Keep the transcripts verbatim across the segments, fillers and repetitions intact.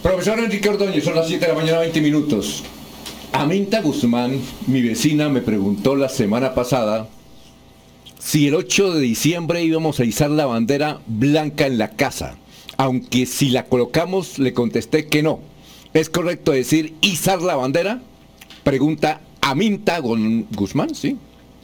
Profesor Enrique Ordóñez, son las siete de la mañana, veinte minutos. Aminta Guzmán, mi vecina, me preguntó la semana pasada si el ocho de diciembre íbamos a izar la bandera blanca en la casa. Aunque si la colocamos, le contesté que no. ¿Es correcto decir izar la bandera? Pregunta Aminta Guzmán, ¿sí?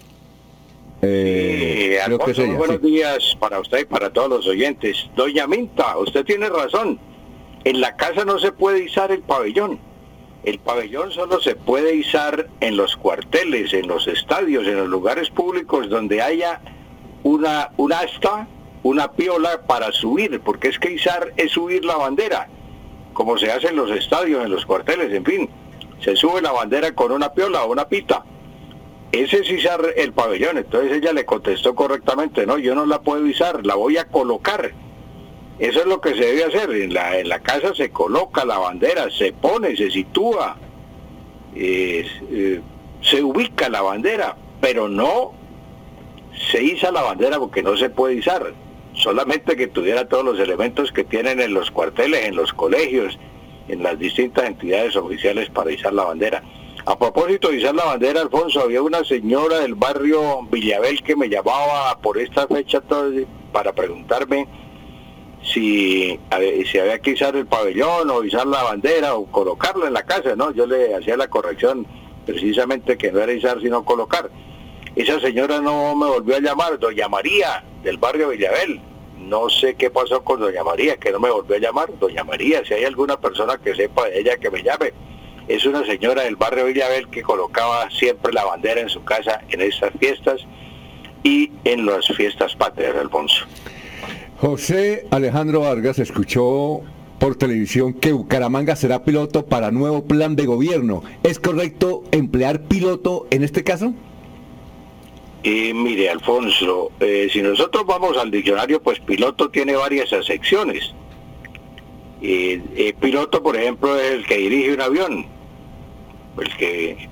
Eh, eh, Alfonso, que es ella, buenos sí. días para usted y para todos los oyentes. Doña Aminta, usted tiene razón. En la casa no se puede izar el pabellón. El pabellón solo se puede izar en los cuarteles, en los estadios, en los lugares públicos donde haya una, un asta, una piola para subir, porque es que izar es subir la bandera, como se hace en los estadios, en los cuarteles, en fin. Se sube la bandera con una piola o una pita. Ese es izar el pabellón. Entonces ella le contestó correctamente: no, yo no la puedo izar, la voy a colocar. Eso es lo que se debe hacer. En la, en la casa se coloca la bandera, se pone, se sitúa, eh, eh, se ubica la bandera, pero no se iza la bandera porque no se puede izar. Solamente que tuviera todos los elementos que tienen en los cuarteles, en los colegios, en las distintas entidades oficiales para izar la bandera. A propósito de izar la bandera, Alfonso, había una señora del barrio Villabel que me llamaba por esta fecha todo, para preguntarme si, si había que izar el pabellón o izar la bandera o colocarla en la casa, ¿no? Yo le hacía la corrección precisamente que no era izar sino colocar. Esa señora no me volvió a llamar, doña María del barrio Villabel. No sé qué pasó con doña María, que no me volvió a llamar. Doña María, si hay alguna persona que sepa de ella, que me llame. Es una señora del barrio Villabel que colocaba siempre la bandera en su casa en estas fiestas y en las fiestas patrias, Alfonso. José Alejandro Vargas escuchó por televisión que Bucaramanga será piloto para nuevo plan de gobierno. ¿Es correcto emplear piloto en este caso? Eh, mire, Alfonso, eh, si nosotros vamos al diccionario, pues piloto tiene varias acepciones. Eh, eh, piloto, por ejemplo, es el que dirige un avión, el que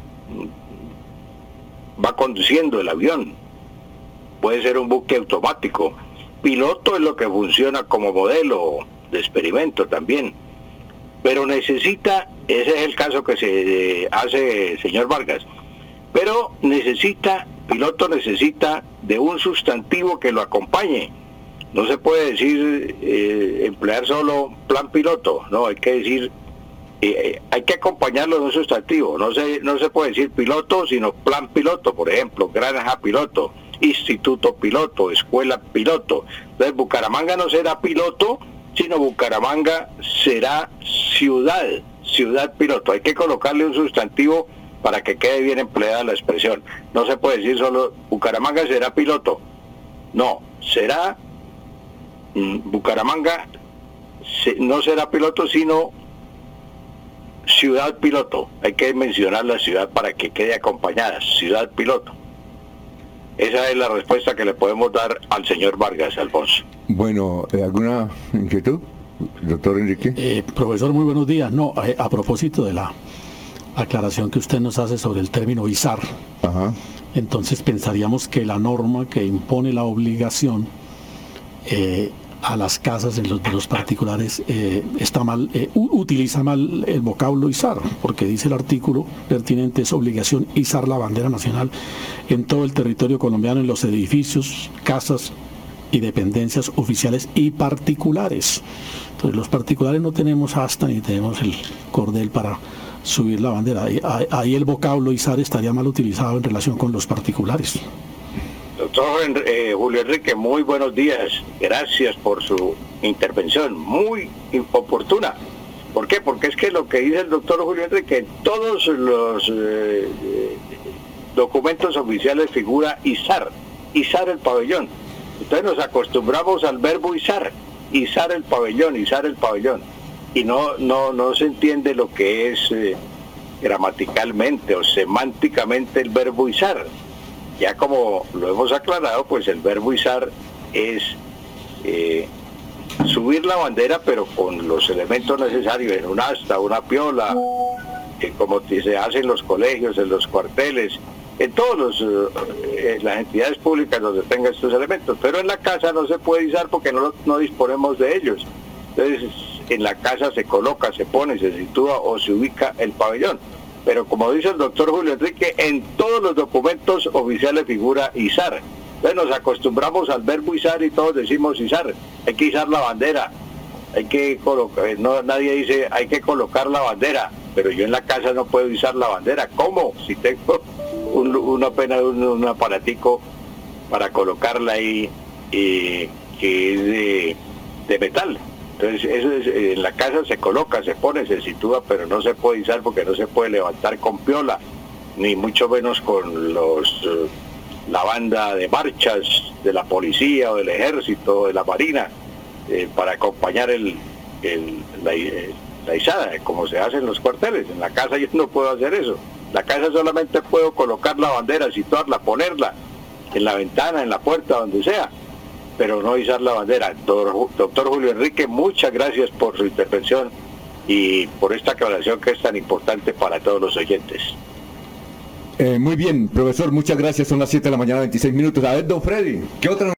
va conduciendo el avión. Puede ser un buque automático. Piloto es lo que funciona como modelo de experimento también. Pero necesita, ese es el caso que se eh, hace, señor Vargas, pero necesita, piloto necesita de un sustantivo que lo acompañe. No se puede decir eh, emplear solo plan piloto, no, hay que decir, eh, hay que acompañarlo de un sustantivo. No se, no se puede decir piloto, sino plan piloto, por ejemplo, granja piloto, instituto piloto, escuela piloto. Entonces Bucaramanga no será piloto, sino Bucaramanga será ciudad, ciudad piloto. Hay que colocarle un sustantivo para que quede bien empleada la expresión. No se puede decir solo Bucaramanga será piloto. No, será mm, Bucaramanga se, no será piloto, sino ciudad piloto. Hay que mencionar la ciudad para que quede acompañada, ciudad piloto. Esa es la respuesta que le podemos dar al señor Vargas, Alfonso. Bueno, ¿alguna inquietud, doctor Enrique? Eh, profesor, muy buenos días. No, a, a propósito de la aclaración que usted nos hace sobre el término izar, Ajá. Entonces pensaríamos que la norma que impone la obligación eh, a las casas en los, de los particulares eh, está mal, eh, utiliza mal el vocablo izar, porque dice el artículo pertinente: es obligación izar la bandera nacional en todo el territorio colombiano, en los edificios, casas y dependencias oficiales y particulares. Entonces los particulares no tenemos asta ni tenemos el cordel para subir la bandera. Ahí, ahí el vocablo izar estaría mal utilizado en relación con los particulares. Doctor eh, Julio Enrique, muy buenos días. Gracias por su intervención, muy oportuna. ¿Por qué? Porque es que lo que dice el doctor Julio Enrique, en todos los eh, documentos oficiales figura izar, izar el pabellón. Entonces nos acostumbramos al verbo izar, izar el pabellón, izar el pabellón. Y no, no, no se entiende lo que es eh, gramaticalmente o semánticamente el verbo izar. Ya como lo hemos aclarado, pues el verbo izar es eh, subir la bandera, pero con los elementos necesarios, en un asta, una piola, eh, como se hace en los colegios, en los cuarteles, en todas eh, las entidades públicas donde tenga estos elementos. Pero en la casa no se puede izar porque no, no disponemos de ellos. Entonces en la casa se coloca, se pone, se sitúa o se ubica el pabellón. Pero como dice el doctor Julio Enrique, en todos los documentos oficiales figura izar. Entonces nos acostumbramos al verbo izar y todos decimos izar. Hay que izar la bandera, hay que colocar, no, nadie dice hay que colocar la bandera, pero yo en la casa no puedo izar la bandera. ¿Cómo? Si tengo un, una pena, un, un aparatico para colocarla ahí, y, que es de, de metal. Entonces eso es, en la casa se coloca, se pone, se sitúa, pero no se puede izar porque no se puede levantar con piola, ni mucho menos con los uh, la banda de marchas de la policía o del ejército o de la marina, eh, para acompañar el, el, la, la izada, como se hace en los cuarteles. En la casa yo no puedo hacer eso. En la casa solamente puedo colocar la bandera, situarla, ponerla en la ventana, en la puerta, donde sea, pero no izar la bandera. Doctor, doctor Julio Enrique, muchas gracias por su intervención y por esta aclaración que es tan importante para todos los oyentes. Eh, muy bien, profesor, muchas gracias. Son las siete de la mañana, veintiséis minutos. A ver, don Freddy, ¿qué otra